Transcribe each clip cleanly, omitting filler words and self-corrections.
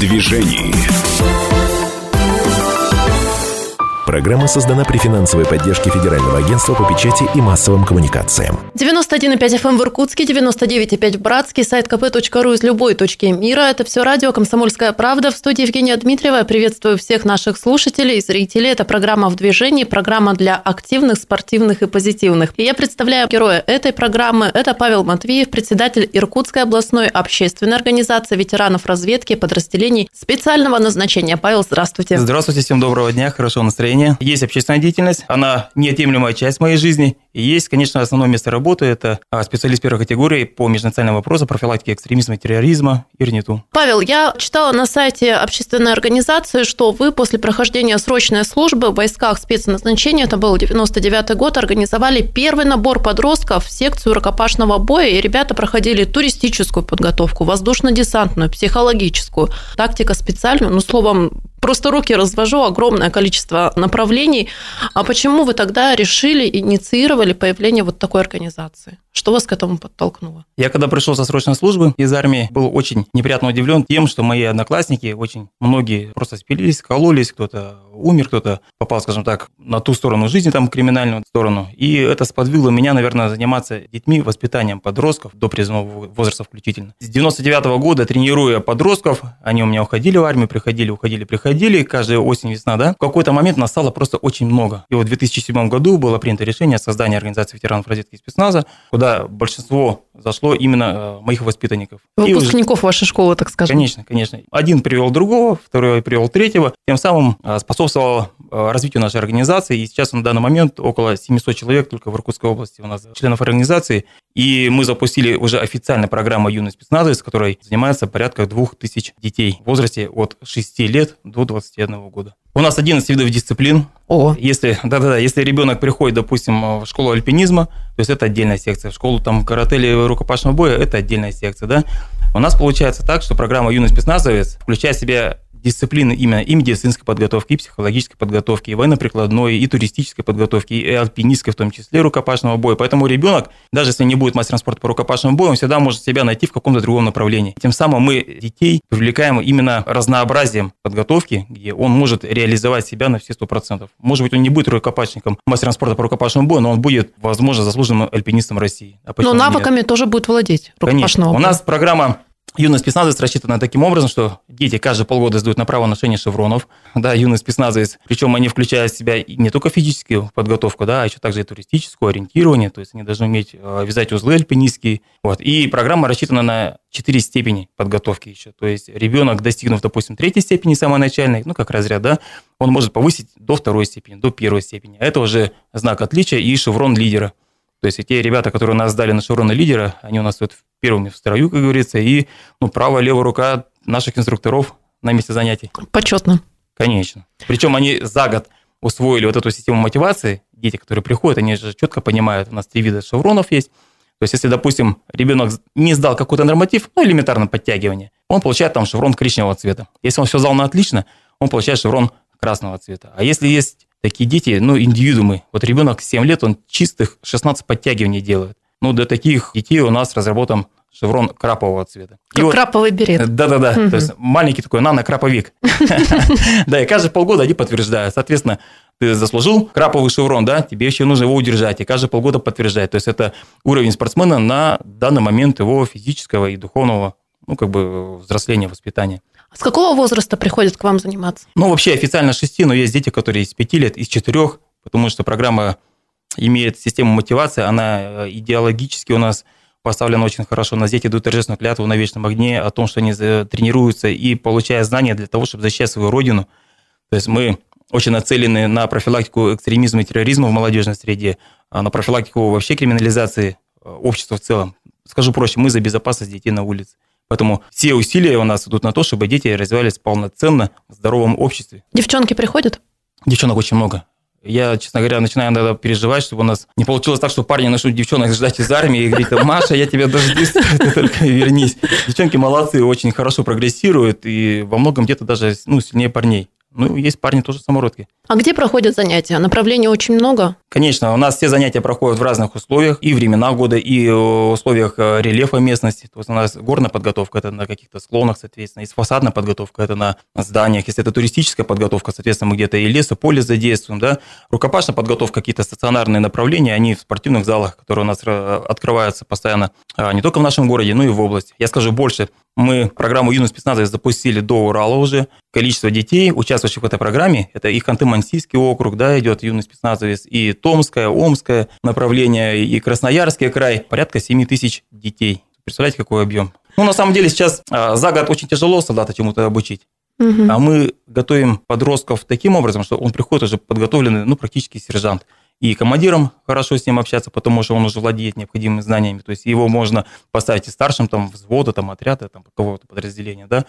движении. Программа создана при финансовой поддержке Федерального агентства по печати и массовым коммуникациям. 91,5 FM в Иркутске, 99,5 в Братске, сайт kp.ru из любой точки мира. Это все радио «Комсомольская правда». В студии Евгения Дмитриева. Я приветствую всех наших слушателей и зрителей. Это программа «В движении», программа для активных, спортивных и позитивных. И я представляю героя этой программы. Это Павел Матвеев, председатель Иркутской областной общественной организации ветеранов разведки подразделений специального назначения. Павел, здравствуйте. Здравствуйте, всем доброго дня, хорошего настроения. Есть общественная деятельность, она неотъемлемая часть моей жизни. И есть, конечно, основное место работы – это специалист первой категории по межнациональным вопросам, профилактике экстремизма, терроризма и РНИТУ. Павел, я читала на сайте общественной организации, что вы после прохождения срочной службы в войсках спецназначения, это был 99-й год, организовали первый набор подростков в секцию рукопашного боя, и ребята проходили туристическую подготовку, воздушно-десантную, психологическую, тактика специальную, словом, просто руки развожу, огромное количество направлений. А почему вы тогда решили, инициировали появление вот такой организации? Что вас к этому подтолкнуло? Я когда пришел со срочной службы из армии, был очень неприятно удивлен тем, что мои одноклассники, очень многие просто спились, кололись, кто-то умер, кто-то попал, скажем так, на ту сторону жизни, там, криминальную сторону. И это сподвигло меня, наверное, заниматься детьми, воспитанием подростков до призывного возраста включительно. С 99-го года, тренируя подростков, они у меня уходили в армию, приходили, каждая осень, весна, да. В какой-то момент нас стало просто очень много. И вот в 2007 году было принято решение о создании организации ветеранов разведки и спецназа, куда большинство зашло именно моих воспитанников. Выпускников вашей школы, так скажем. Конечно. Один привел другого, второй привел третьего, тем самым способствовало развитию нашей организации. И сейчас на данный момент около 700 человек только в Иркутской области у нас членов организации. И мы запустили уже официальную программу «Юный спецназовец», которой занимается порядка 2000 детей в возрасте от 6 лет до 21 года. У нас 11 видов дисциплин. Если ребенок приходит, допустим, в школу альпинизма, то есть это отдельная секция. В школу там карате или рукопашного боя – это отдельная секция. Да? У нас получается так, что программа «Юный спецназовец» включает в себя дисциплины именно и медицинской подготовки, и психологической подготовки, и военно-прикладной, и туристической подготовки, и альпинистской, в том числе рукопашного боя. Поэтому ребенок, даже если не будет мастером спорта по рукопашному бою, он всегда может себя найти в каком-то другом направлении. Тем самым мы детей привлекаем именно разнообразием подготовки, где он может реализовать себя на все 100%. Может быть, он не будет рукопашником, мастером спорта по рукопашному бою, но он будет, возможно, заслуженным альпинистом России. Но навыками тоже будет владеть рукопашного боя. У нас программа «Юный спецназовец» рассчитана таким образом, что дети каждые полгода сдают на право ношения шевронов. Да, юный спецназовец. Причем они включают в себя не только физическую подготовку, да, а еще также и туристическую, ориентирование. То есть они должны уметь вязать узлы альпинистские. Вот. И программа рассчитана на 4 степени подготовки еще. То есть ребенок, достигнув, допустим, 3 степени самой начальной, как разряд, да, он может повысить до 2 степени, до 1 степени. А это уже знак отличия и шеврон лидера. То есть те ребята, которые нас сдали на шевроны лидера, они у нас тут первыми в строю, как говорится, и правая, левая рука наших инструкторов на месте занятий. Почетно. Конечно. Причем они за год усвоили вот эту систему мотивации. Дети, которые приходят, они же четко понимают, у нас 3 вида шевронов есть. То есть если, допустим, ребенок не сдал какой-то норматив, элементарно подтягивание, он получает там шеврон коричневого цвета. Если он все сдал на отлично, он получает шеврон красного цвета. А если есть такие дети, индивидуумы. Вот ребенок 7 лет, он чистых 16 подтягиваний делает. Для таких детей у нас разработан шеврон крапового цвета. Как краповый берет. Да. То есть маленький такой нано-краповик. Да, и каждые полгода они подтверждают. Соответственно, ты заслужил краповый шеврон, да, тебе еще нужно его удержать, и каждые полгода подтверждать. То есть это уровень спортсмена на данный момент его физического и духовного, взросления, воспитания. С какого возраста приходят к вам заниматься? Вообще официально 6, но есть дети, которые из 5 лет, из 4, потому что программа имеет систему мотивации, она идеологически у нас поставлена очень хорошо. У нас дети дают торжественную клятву на вечном огне о том, что они тренируются и получают знания для того, чтобы защищать свою родину. То есть мы очень нацелены на профилактику экстремизма и терроризма в молодежной среде, на профилактику вообще криминализации общества в целом. Скажу проще, мы за безопасность детей на улице. Поэтому все усилия у нас идут на то, чтобы дети развивались полноценно в здоровом обществе. Девчонки приходят? Девчонок очень много. Я, честно говоря, начинаю иногда переживать, чтобы у нас не получилось так, что парни начнут девчонок ждать из армии и говорить: Маша, я тебя дождусь, ты только вернись. Девчонки молодцы, очень хорошо прогрессируют и во многом где-то даже сильнее парней. Ну, есть парни тоже самородки. А где проходят занятия? Направлений очень много? Конечно, у нас все занятия проходят в разных условиях, и времена года, и в условиях рельефа местности. То есть у нас горная подготовка – это на каких-то склонах, соответственно, есть фасадная подготовка – это на зданиях, если это туристическая подготовка, соответственно, мы где-то и лес, и поле задействуем, да. Рукопашная подготовка, какие-то стационарные направления, они в спортивных залах, которые у нас открываются постоянно, не только в нашем городе, но и в области. Я скажу больше, мы программу «Юный спецназовец» запустили до Урала уже. Количество детей, участвующих в этой программе, это и Ханты-Мансийский округ, да, идет юный спецназовец, и Томское, Омское направление, и Красноярский край, порядка 7 тысяч детей. Представляете, какой объем? Ну, на самом деле, сейчас за год очень тяжело солдата чему-то обучить. Угу. А мы готовим подростков таким образом, что он приходит уже подготовленный, ну, практически сержант. И командиром хорошо с ним общаться, потому что он уже владеет необходимыми знаниями. То есть его можно поставить и старшим там, взвода, там, отряда, там, какого-то подразделения, да.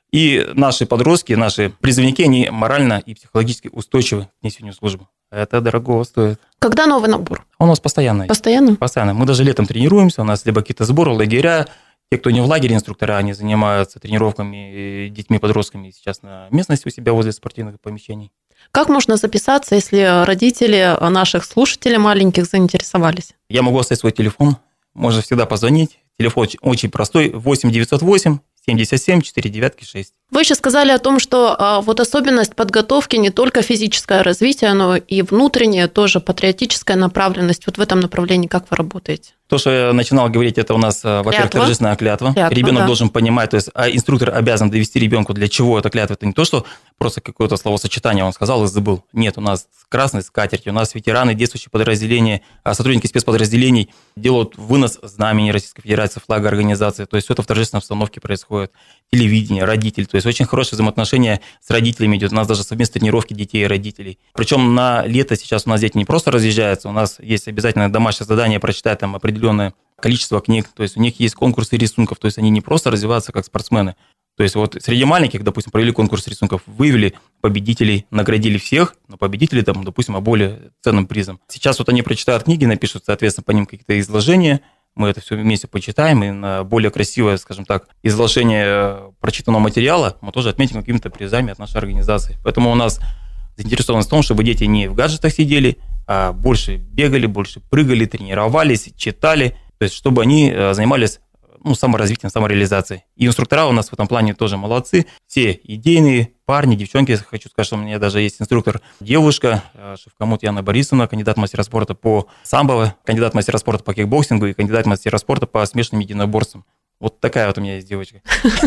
И наши подростки, наши призывники, они морально и психологически устойчивы к несению службы. Это дорого стоит. Когда новый набор? Он у нас постоянный. Постоянно? Постоянно. Мы даже летом тренируемся, у нас либо какие-то сборы, лагеря. Те, кто не в лагере, инструктора, они занимаются тренировками детьми-подростками сейчас на местности у себя возле спортивных помещений. Как можно записаться, если родители наших слушателей маленьких заинтересовались? Я могу оставить свой телефон, можно всегда позвонить. Телефон очень простой, 8 908 77 496. Вы еще сказали о том, что вот особенность подготовки не только физическое развитие, но и внутренняя тоже патриотическая направленность. Вот в этом направлении как вы работаете? То, что я начинал говорить, это у нас, во-первых, торжественная клятва. Ребенок да. должен понимать, то есть инструктор обязан довести ребенку, для чего эта клятва. Это не то, что просто какое-то словосочетание он сказал и забыл. Нет, у нас красный скатерть, у нас ветераны, действующие подразделения, сотрудники спецподразделений делают вынос знамени Российской Федерации, флага организации. То есть все это в торжественной обстановке происходит. Телевидение, родители. То есть очень хорошие взаимоотношения с родителями идет. У нас даже совместные тренировки детей и родителей. Причем на лето сейчас у нас дети не просто разъезжаются, у нас есть обязательно домашнее задание прочитать там определенное количество книг. То есть у них есть конкурсы рисунков. То есть они не просто развиваются как спортсмены. То есть вот среди маленьких, допустим, провели конкурс рисунков, выявили победителей, наградили всех, но победители там, допустим, более ценным призом. Сейчас вот они прочитают книги, напишут, соответственно, по ним какие-то изложения. Мы это все вместе почитаем, и на более красивое, скажем так, изложение прочитанного материала мы тоже отметим какими-то призами от нашей организации. Поэтому у нас заинтересованность в том, чтобы дети не в гаджетах сидели, а больше бегали, больше прыгали, тренировались, читали, то есть чтобы они занимались саморазвитием, самореализацией. И инструктора у нас в этом плане тоже молодцы. Все идейные парни, девчонки. Хочу сказать, что у меня даже есть инструктор девушка, Шевкамут Яна Борисовна, кандидат мастера спорта по самбо, кандидат мастера спорта по кикбоксингу и кандидат мастера спорта по смешанным единоборствам. Вот такая вот у меня есть девочка.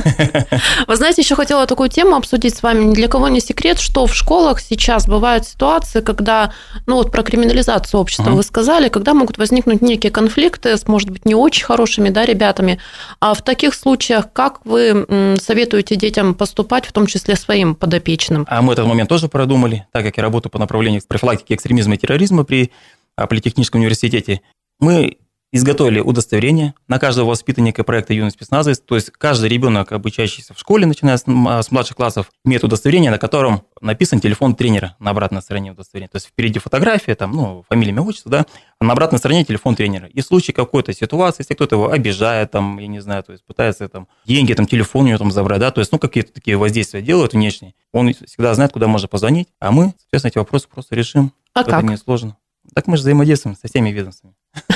Вы знаете, еще хотела такую тему обсудить с вами. Ни для кого не секрет, что в школах сейчас бывают ситуации, когда, про криминализацию общества вы сказали, когда могут возникнуть некие конфликты с, может быть, не очень хорошими, ребятами. А в таких случаях как вы советуете детям поступать, в том числе своим подопечным? А мы этот момент тоже продумали, так как я работаю по направлению профилактики экстремизма и терроризма при Политехническом университете. Мы изготовили удостоверение на каждого воспитанника проекта «Юный спецназовец». То есть каждый ребенок, обучающийся в школе, начиная с младших классов, имеет удостоверение, на котором написан телефон тренера на обратной стороне удостоверения. То есть впереди фотография, фамилия, имя, отчество, а на обратной стороне телефон тренера. И в случае какой-то ситуации, если кто-то его обижает, то есть пытается деньги, телефон у него забрать, то есть какие-то такие воздействия делают внешние, он всегда знает, куда можно позвонить, а мы, соответственно, эти вопросы просто решим. А это как? несложно. Так мы же взаимодействуем со всеми ведомствами.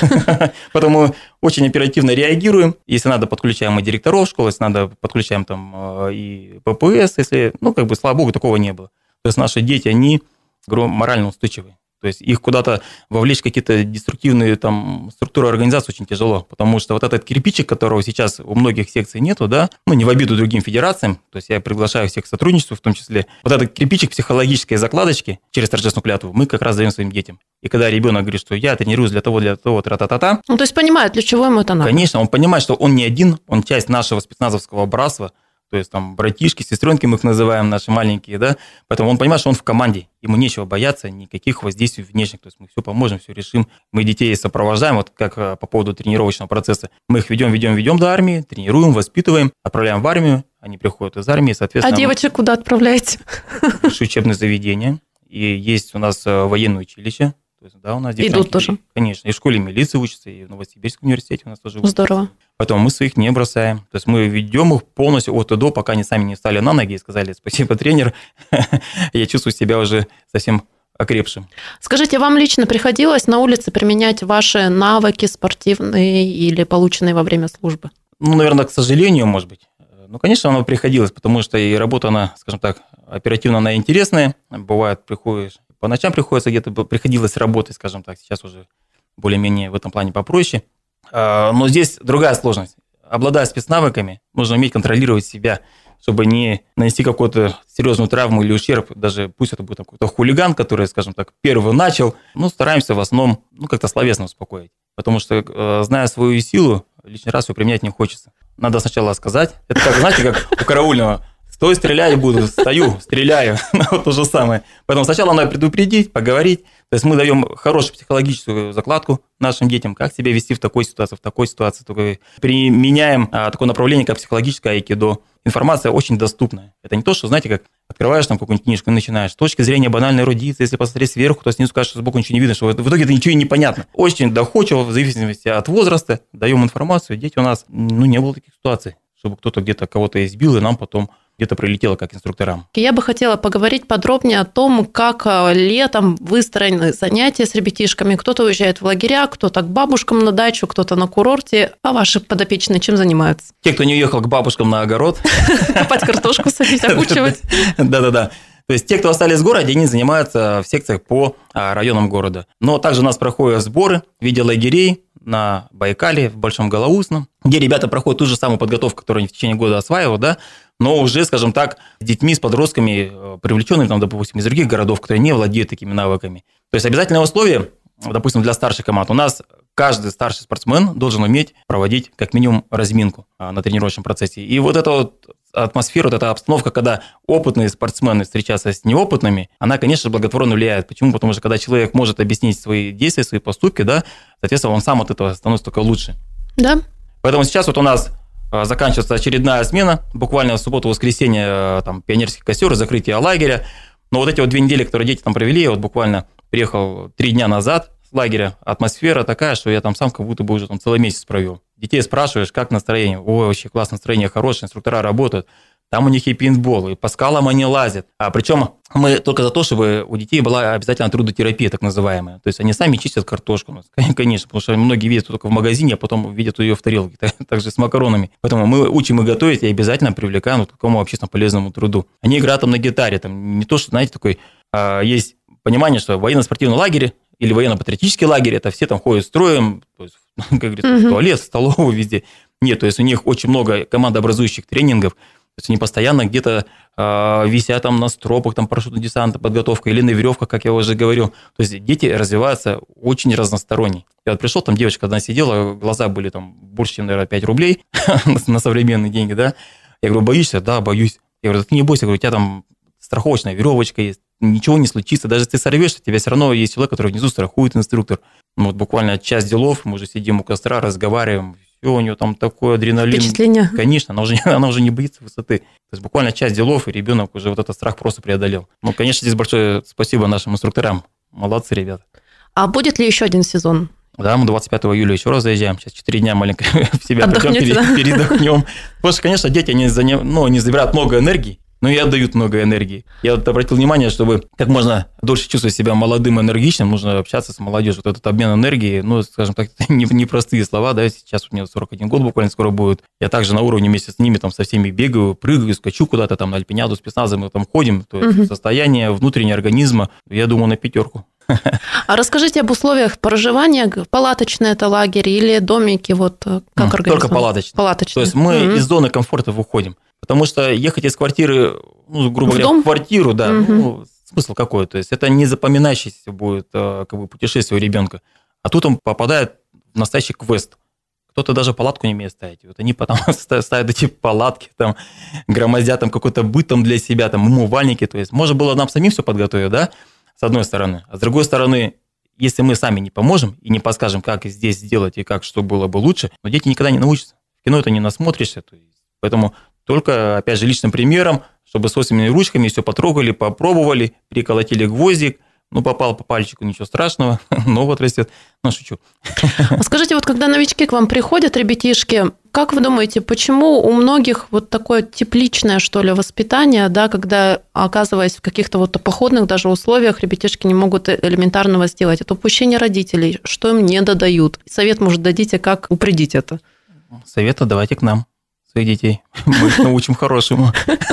Поэтому очень оперативно реагируем. Если надо, подключаем и директоров школы, если надо, подключаем и ППС, если, слава богу, такого не было. То есть наши дети, они морально устойчивые. То есть их куда-то вовлечь в какие-то деструктивные структуры организации очень тяжело, потому что вот этот кирпичик, которого сейчас у многих секций нету, не в обиду другим федерациям, то есть я приглашаю всех к сотрудничеству в том числе, вот этот кирпичик психологической закладочки через торжественную клятву мы как раз даем своим детям. И когда ребенок говорит, что я тренируюсь для того, тра-та-та-та. То есть понимает, для чего ему это надо. Конечно, он понимает, что он не один, он часть нашего спецназовского братства, то есть братишки, сестренки мы их называем, наши маленькие, поэтому он понимает, что он в команде, ему нечего бояться, никаких воздействий внешних, то есть мы все поможем, все решим, мы детей сопровождаем, вот как по поводу тренировочного процесса, мы их ведем до армии, тренируем, воспитываем, отправляем в армию, они приходят из армии, соответственно. А девочек куда отправляете? В учебные заведения, и есть у нас военное училище. То есть, у нас идут тоже? Конечно, и в школе милиции учатся, и в Новосибирском университете у нас тоже учатся. Здорово. Поэтому мы своих не бросаем. То есть мы ведем их полностью от и до, пока они сами не встали на ноги и сказали: спасибо, тренер, я чувствую себя уже совсем окрепшим. Скажите, вам лично приходилось на улице применять ваши навыки спортивные или полученные во время службы? Ну, наверное, к сожалению, может быть. Ну, конечно, оно приходилось, потому что и работа, она, скажем так, оперативно, она интересная. Бывает, приходишь, по ночам приходится где-то, приходилось работать, скажем так, сейчас уже более-менее в этом плане попроще. Но здесь другая сложность. Обладая спецнавыками, нужно уметь контролировать себя, чтобы не нанести какую-то серьезную травму или ущерб, даже пусть это будет какой-то хулиган, который, скажем так, первый начал, стараемся в основном, как-то словесно успокоить. Потому что, зная свою силу, лишний раз ее применять не хочется. Надо сначала сказать. Это как, знаете, как у караульного: стой, стрелять буду, стою, стреляю. Вот то же самое. Поэтому сначала надо предупредить, поговорить. То есть мы даем хорошую психологическую закладку нашим детям, как себя вести в такой ситуации, Только применяем такое направление, как психологическое айкидо. Информация очень доступная. Это не то, что, знаете, как открываешь там какую-нибудь книжку и начинаешь. С точки зрения банальной эрудиции, если посмотреть сверху, то снизу скажешь, что сбоку ничего не видно, что в итоге это ничего и не понятно. Очень доходчиво, в зависимости от возраста, даем информацию. Дети у нас, не было таких ситуаций, чтобы кто-то где-то кого-то избил, и нам потом где-то прилетело как инструкторам. Я бы хотела поговорить подробнее о том, как летом выстроены занятия с ребятишками. Кто-то уезжает в лагеря, кто-то к бабушкам на дачу, кто-то на курорте. А ваши подопечные чем занимаются? Те, кто не уехал к бабушкам на огород. Копать картошку, садить, окучивать. Да-да-да. То есть те, кто остались в городе, они занимаются в секциях по районам города. Но также у нас проходят сборы в виде лагерей на Байкале, в Большом Голоусном, где ребята проходят ту же самую подготовку, которую они в течение года осваивают, да, но уже, скажем так, с детьми, с подростками, привлеченными, допустим, из других городов, которые не владеют такими навыками. То есть обязательное условие, допустим, для старших команд, у нас каждый старший спортсмен должен уметь проводить как минимум разминку на тренировочном процессе. И вот эта вот атмосфера, вот эта обстановка, когда опытные спортсмены встречаются с неопытными, она, конечно, благотворно влияет. Почему? Потому что когда человек может объяснить свои действия, свои поступки, да, соответственно, он сам от этого становится только лучше. Да. Поэтому сейчас вот у нас заканчивается очередная смена, буквально в субботу-воскресенье, там, пионерский костер, закрытие лагеря. Но вот эти вот 2 недели, которые дети там провели, я вот буквально приехал 3 дня назад с лагеря, атмосфера такая, что я там сам как будто бы уже там целый месяц провел. Детей спрашиваешь, как настроение? Ой, вообще классно, настроение хорошее, инструктора работают. Там у них и пейнтбол, и по скалам они лазят. Причем мы только за то, чтобы у детей была обязательно трудотерапия, так называемая. То есть они сами чистят картошку. Конечно, потому что многие видят только в магазине, а потом видят ее в тарелке. Также с макаронами. Поэтому мы учим их готовить и обязательно привлекаем к такому общественно полезному труду. Они играют там на гитаре. Там не то, что, знаете, такой есть понимание, что военно-спортивный лагерь или военно-патриотический лагерь, это все там ходят строем, то есть, как говорится, в туалет, в столовую, везде. Нет, то есть у них очень много командообразующих тренингов. То есть они постоянно где-то висят там на стропах, там парашютный десант, подготовка, или на веревках, как я уже говорил. То есть дети развиваются очень разносторонне. Я вот пришел, там девочка одна сидела, глаза были там больше, чем, наверное, 5 рублей на современные деньги, да. Я говорю, боишься? Да, боюсь. Я говорю, ты не бойся, я говорю, у тебя там страховочная веревочка есть, ничего не случится. Даже если ты сорвешься, у тебя все равно есть человек, который внизу страхует, инструктор. Вот буквально час делов, мы уже сидим у костра, разговариваем, у нее там такой адреналин. Впечатление. Конечно, она уже не боится высоты. То есть буквально часть делов, и ребенок уже вот этот страх просто преодолел. Ну, конечно, здесь большое спасибо нашим инструкторам. Молодцы, ребята. А будет ли еще один сезон? Да, мы 25 июля еще раз заезжаем. Сейчас 4 дня маленько в себя передохнем. Потому что, конечно, дети, они забирают много энергии, но и отдают много энергии. Я вот обратил внимание, чтобы как можно дольше чувствовать себя молодым и энергичным, нужно общаться с молодежью. Вот этот обмен энергией, скажем так, это непростые слова, да, сейчас у меня 41 год буквально скоро будет. Я также на уровне вместе с ними там со всеми бегаю, прыгаю, скачу куда-то там на альпиниаду, спецназом, мы там ходим. То есть состояние внутреннего организма, я думаю, на 5. А расскажите об условиях проживания. Палаточный это лагерь или домики? Вот как организованы? Только палаточный. То есть мы из зоны комфорта выходим. Потому что ехать из квартиры, грубо говоря, в квартиру, да, смысл какой? То есть это не запоминающееся будет путешествие у ребенка. А тут он попадает в настоящий квест. Кто-то даже палатку не умеет ставить. Вот они потом ставят эти палатки, там, громоздят там какой-то быт там для себя, там, умывальники. То есть можно было нам самим все подготовить, да, с одной стороны. А с другой стороны, если мы сами не поможем и не подскажем, как здесь сделать и как, что было бы лучше, но дети никогда не научатся. В кино это не насмотришься. То есть, поэтому только, опять же, личным примером, чтобы с острыми ручками все потрогали, попробовали, приколотили гвоздик, попал по пальчику, ничего страшного, но вот растет. Шучу. Скажите, вот когда новички к вам приходят, ребятишки, как вы думаете, почему у многих вот такое тепличное, что ли, воспитание, да, когда, оказываясь в каких-то вот походных даже условиях, ребятишки не могут элементарного сделать? Это упущение родителей, что им не додают? Совет, может, дадите, как упредить это? Совет давайте к нам, своих детей. Мы их научим хорошему.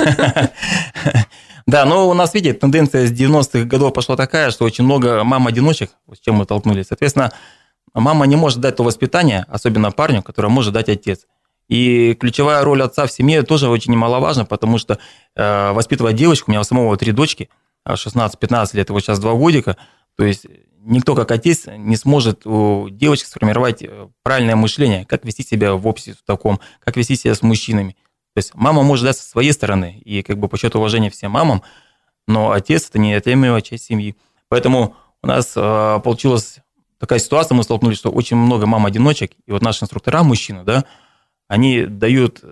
Да, но у нас, видите, тенденция с 90-х годов пошла такая, что очень много мам-одиночек, с чем мы столкнулись. Соответственно, мама не может дать то воспитание, особенно парню, которое может дать отец. И ключевая роль отца в семье тоже очень немаловажна, потому что воспитывать девочку, у меня у самого 3 дочки, 16-15 лет, вот сейчас 2 годика, то есть никто как отец не сможет у девочки сформировать правильное мышление, как вести себя в обществе таком, как вести себя с мужчинами. То есть мама может дать со своей стороны, и как бы по счету уважения всем мамам, но отец – это неотъемлемая часть семьи. Поэтому у нас получилась такая ситуация, мы столкнулись, что очень много мам-одиночек, и вот наши инструктора, мужчины, да, они додают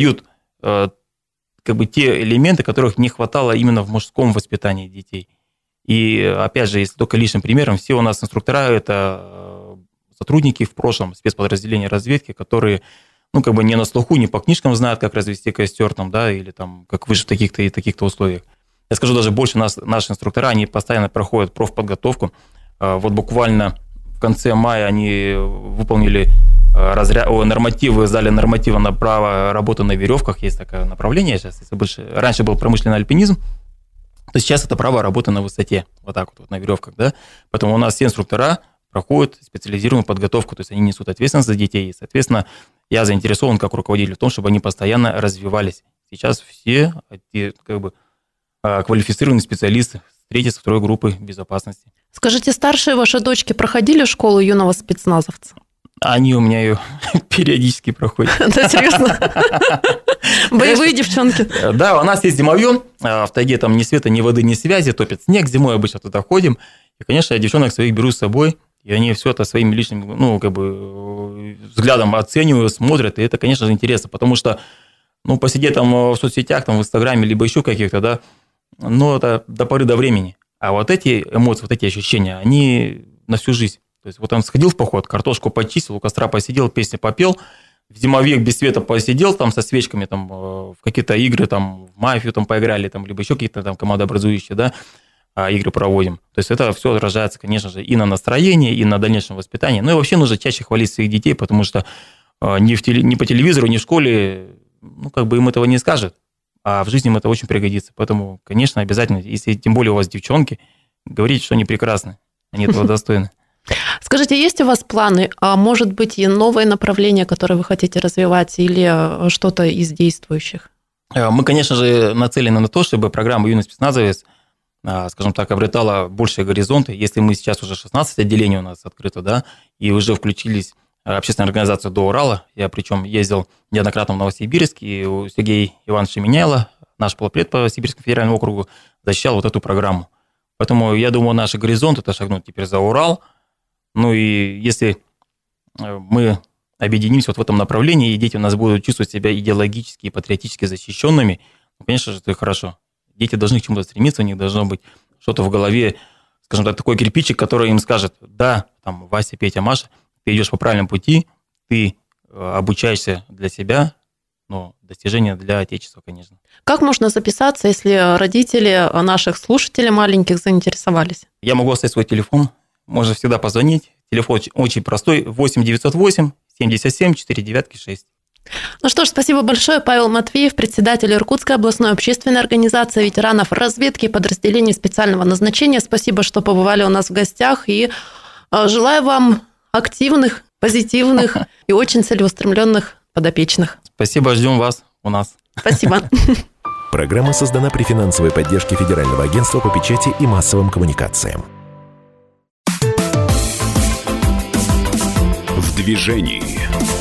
как бы те элементы, которых не хватало именно в мужском воспитании детей. И опять же, если только личным примером, все у нас инструктора – это сотрудники в прошлом спецподразделения разведки, которые как бы не на слуху, не по книжкам знают, как развести костер, там, да, или там, как выжить в таких-то и таких-то условиях. Я скажу даже больше, наши инструктора, они постоянно проходят профподготовку. Вот буквально в конце мая они выполнили нормативы, сдали нормативы на право работы на веревках. Есть такое направление сейчас. Раньше был промышленный альпинизм, то сейчас это право работы на высоте, вот так вот на веревках, да. Поэтому у нас все инструктора проходят специализированную подготовку, то есть они несут ответственность за детей, и, соответственно, я заинтересован как руководитель в том, чтобы они постоянно развивались. Сейчас все как бы квалифицированные специалисты с 3-й, с 2-й группы безопасности. Скажите, старшие ваши дочки проходили школу юного спецназовца? Они у меня ее периодически проходят. Да, серьезно? Боевые девчонки? Да, у нас есть зимовье, в тайге там ни света, ни воды, ни связи, топит снег, зимой обычно туда ходим. И, конечно, я девчонок своих беру с собой, и они все это своим личным, как бы, взглядом оценивают, смотрят, и это, конечно же, интересно, потому что, посидеть там в соцсетях, там, в Инстаграме, либо еще каких-то, да, это до поры до времени. А вот эти эмоции, вот эти ощущения, они на всю жизнь. То есть вот он сходил в поход, картошку почистил, у костра посидел, песни попел, в зимовье без света посидел там со свечками, там, в какие-то игры, там, в мафию там поиграли, там, либо еще какие-то там командообразующие, да, игры проводим. То есть это все отражается, конечно же, и на настроении, и на дальнейшем воспитании. Ну и вообще нужно чаще хвалить своих детей, потому что ни по телевизору, ни в школе, как бы им этого не скажут, а в жизни им это очень пригодится. Поэтому, конечно, обязательно, если тем более у вас девчонки, говорите, что они прекрасны, они этого достойны. Скажите, есть у вас планы, а может быть и новые направления, которые вы хотите развивать, или что-то из действующих? Мы, конечно же, нацелены на то, чтобы программа «Юный спецназовец», скажем так, обретала большие горизонты. Если мы сейчас уже 16 отделений у нас открыто, да, и уже включились общественную организацию до Урала, я причем ездил неоднократно в Новосибирск, и у Сергея Ивановича Меняйла, наш полпред по Сибирскому федеральному округу, защищал вот эту программу. Поэтому, я думаю, наши горизонты – это шагнуть теперь за Урал. Ну и если мы объединимся вот в этом направлении, и дети у нас будут чувствовать себя идеологически и патриотически защищенными, конечно же, это хорошо. Дети должны к чему-то стремиться, у них должно быть что-то в голове, скажем так, такой кирпичик, который им скажет: да, там, Вася, Петя, Маша, ты идешь по правильному пути, ты обучаешься для себя, но достижения для Отечества, конечно. Как можно записаться, если родители наших слушателей маленьких заинтересовались? Я могу оставить свой телефон, можно всегда позвонить. Телефон очень простой, 8 908 77 496. Ну что ж, спасибо большое. Павел Матвеев, председатель Иркутской областной общественной организации ветеранов разведки и подразделений специального назначения. Спасибо, что побывали у нас в гостях. И желаю вам активных, позитивных и очень целеустремленных подопечных. Спасибо, ждем вас у нас. Спасибо. Программа создана при финансовой поддержке Федерального агентства по печати и массовым коммуникациям. В движении.